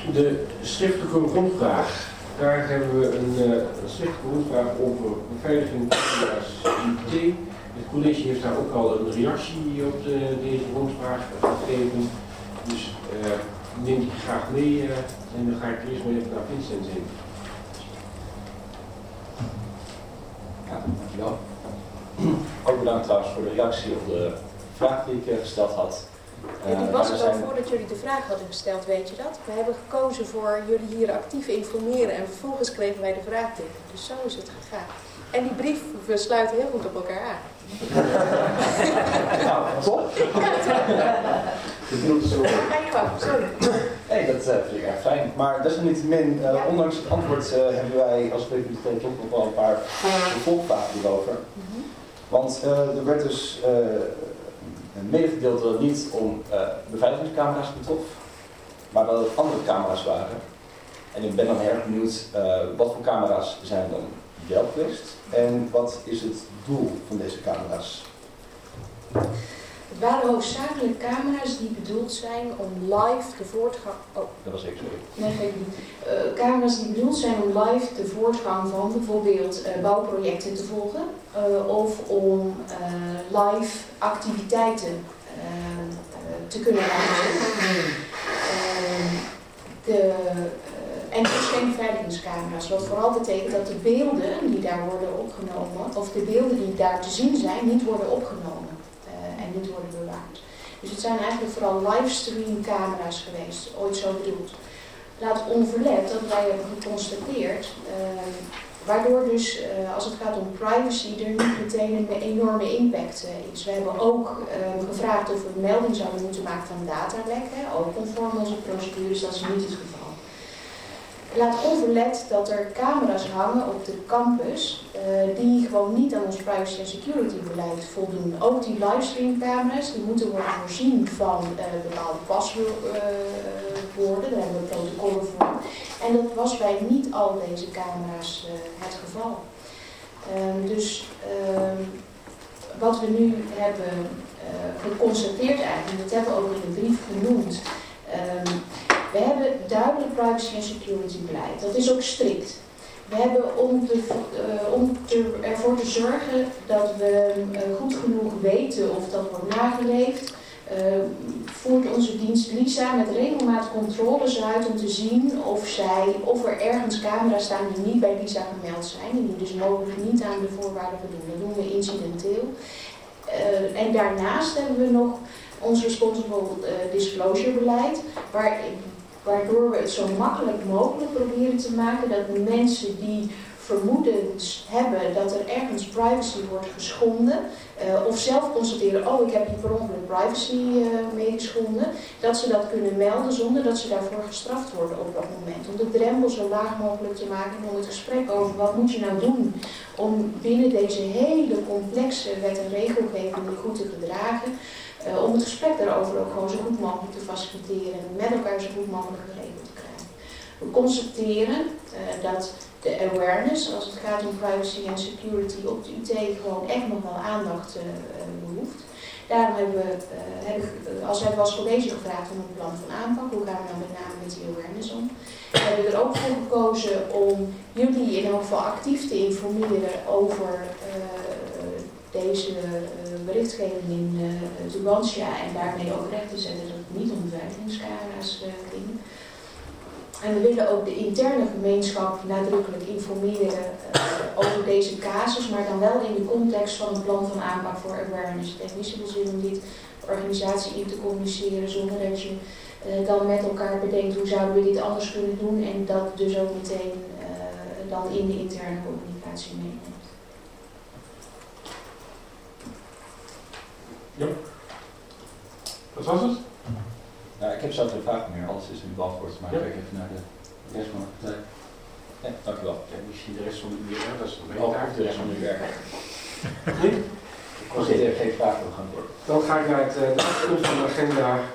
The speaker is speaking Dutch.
De schriftelijke rondvraag. Daar hebben we een schriftelijke rondvraag over beveiliging camera's IT. Het college heeft daar ook al een reactie op deze rondvraag gegeven. Dus neem die graag mee en dan ga ik eerst maar even naar Vincent heen. Ja, dankjewel. Ook bedankt trouwens voor de reactie op de vraag die ik gesteld had. Die was er al voordat jullie de vraag hadden gesteld, weet je dat? We hebben gekozen voor jullie hier actief informeren en vervolgens kregen wij de vraag tegen. Dus zo is het gegaan. En die brief, we sluiten heel goed op elkaar aan. Nou, top. Sorry. Nee, dat vind ik erg fijn. Maar desalniettemin, ondanks het antwoord hebben wij als bibliotheek ook nog wel een paar vervolgvragen hierover. Want er werd dus medegedeeld dat het niet om beveiligingscamera's betrof, maar dat het andere camera's waren. En ik ben dan heel erg benieuwd, wat voor camera's zijn dan wel geweest en wat is het doel van deze camera's? Het waren hoofdzakelijk camera's die bedoeld zijn om live de voortgang... Oh. Dat was ik, sorry. Nee, geef niet. Camera's die bedoeld zijn om live de voortgang van bijvoorbeeld bouwprojecten te volgen. Of om live activiteiten te kunnen laten zien. En dus geen beveiligingscamera's, wat vooral betekent dat de beelden die daar worden opgenomen, of de beelden die daar te zien zijn, niet worden opgenomen en niet worden bewaard. Dus het zijn eigenlijk vooral livestream camera's geweest, ooit zo bedoeld. Laat onverlet dat wij hebben geconstateerd, waardoor dus als het gaat om privacy er niet meteen een enorme impact is. We hebben ook gevraagd of we een melding zouden moeten maken van datalek, ook conform onze procedures, dat is niet het geval. Laat onverlet dat er camera's hangen op de campus die gewoon niet aan ons privacy en security beleid voldoen. Ook die livestream camera's die moeten worden voorzien van bepaalde paswoorden, daar hebben we protocollen voor. En dat was bij niet al deze camera's het geval. Wat we nu hebben geconstateerd eigenlijk, dat hebben we ook in de brief genoemd. We hebben duidelijk privacy en security beleid. Dat is ook strikt. We hebben om ervoor te zorgen dat we goed genoeg weten of dat wordt nageleefd, voert onze dienst LISA met regelmatig controles uit om te zien of er ergens camera's staan die niet bij LISA gemeld zijn en die dus mogelijk niet aan de voorwaarden voldoen. Dat doen we incidenteel. En daarnaast hebben we nog ons responsible disclosure beleid, waardoor we het zo makkelijk mogelijk proberen te maken dat mensen die vermoedens hebben dat er ergens privacy wordt geschonden, of zelf constateren, oh ik heb hier per ongeluk privacy mee geschonden, dat ze dat kunnen melden zonder dat ze daarvoor gestraft worden op dat moment. Om de drempel zo laag mogelijk te maken en om het gesprek over wat moet je nou doen om binnen deze hele complexe wet en regelgeving goed te gedragen, om het gesprek daarover ook gewoon zo goed mogelijk te faciliteren en met elkaar zo goed mogelijk geregeld te krijgen. We constateren dat de awareness als het gaat om privacy en security op de UT gewoon echt nog wel aandacht behoeft. Daarom hebben we als college gevraagd om een plan van aanpak. Hoe gaan we nou met name met die awareness om? We hebben er ook voor gekozen om jullie in elk geval actief te informeren over deze berichtgeving in Tubantia en daarmee ook recht te zetten dat het niet om beveiligingscamera's ging. En we willen ook de interne gemeenschap nadrukkelijk informeren over deze casus, maar dan wel in de context van een plan van aanpak voor awareness. Het heeft niet zoveel zin om dit organisatie in te communiceren zonder dat je dan met elkaar bedenkt hoe zouden we dit anders kunnen doen en dat dus ook meteen dan in de interne communicatie meeneemt. Ja. Wat was het? Nou, ik heb zelf geen vraag meer, alles is nu beantwoord, maar ik kijk even naar de rest van de partij. Ja, dankjewel. Ja, misschien de rest van de uur, dat is de rest van de uur. Ik constateer geen vraag op gaan worden. Dan ga ik naar het punt van de agenda